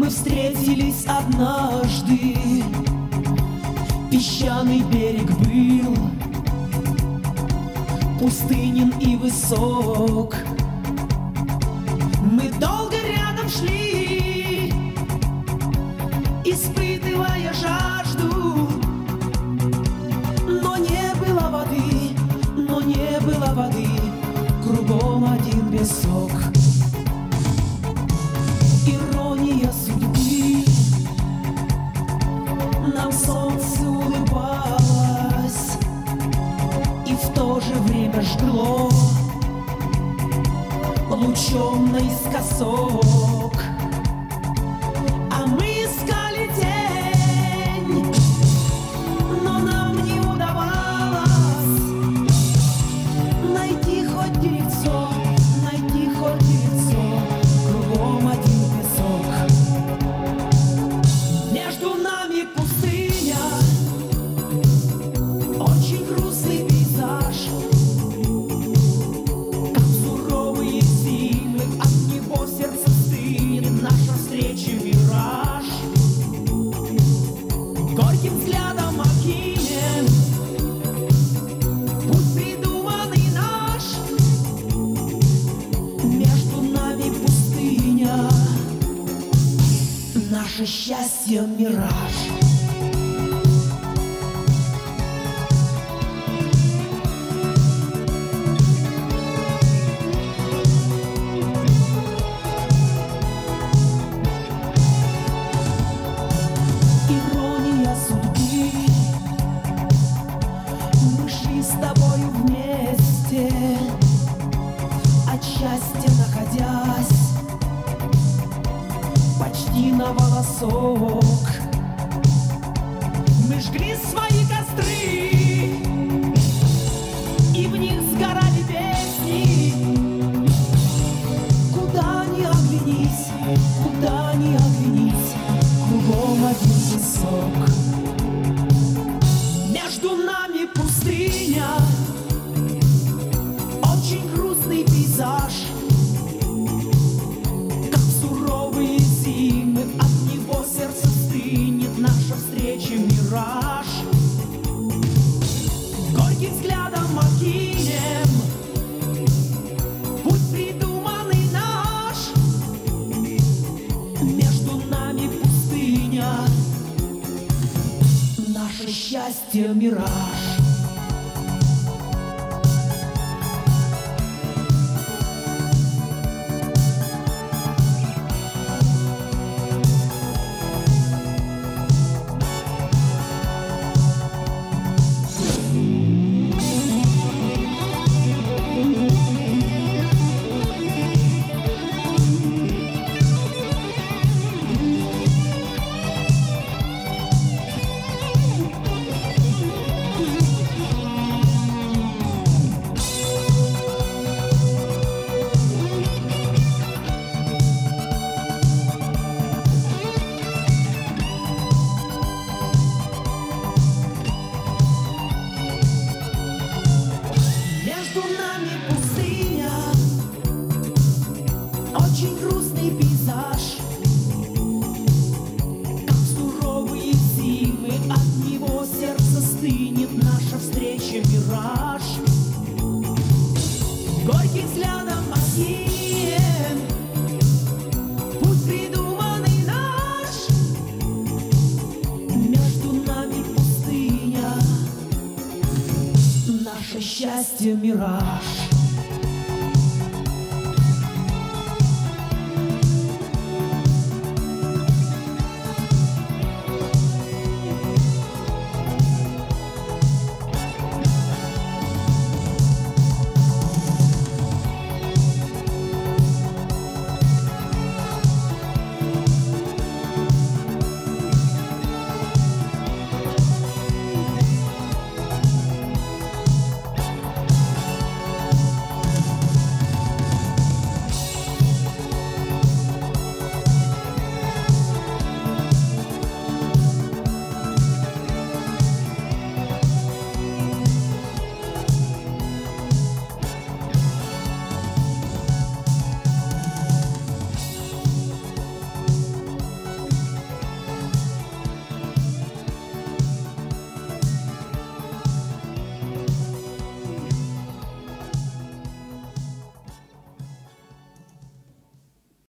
Мы встретились однажды, песчаный берег был пустынен и высок. Мы долго рядом шли, испытывая жажду, но не было воды, кругом один песок. Ирония судьбы, нам солнце улыбалось и в то же время жгло лучом наискосок. А мы искали тень, но нам не удавалось найти хоть деревцо, кругом один песок. Между нами пустыня, очень грустный пейзаж, как суровые зимы, от него сердце стынет, наша встреча мираж. Горьким взглядом окинем путь придуманный наш. Между нами пустыня, наше счастье мираж. Ирония судьбы, мы шли с тобою вместе, от счастья находясь почти на волосок. Мы жгли свои костры, и в них сгорали песни. Куда ни оглянись, кругом один песок. Между нами пустыня, очень грустный пейзаж, как суровые зимы, от него сердце стынет, наша встреча мираж. Горьким взглядом окинем путь придуманный наш. Между нами пустыня, наше счастье мираж. Между нами пустыня, очень грустный пейзаж, как суровые зимы, от него сердце стынет, наша встреча мираж. Горьким взглядом окинем путь придуманный наш. Между нами пустыня, наше счастье мираж.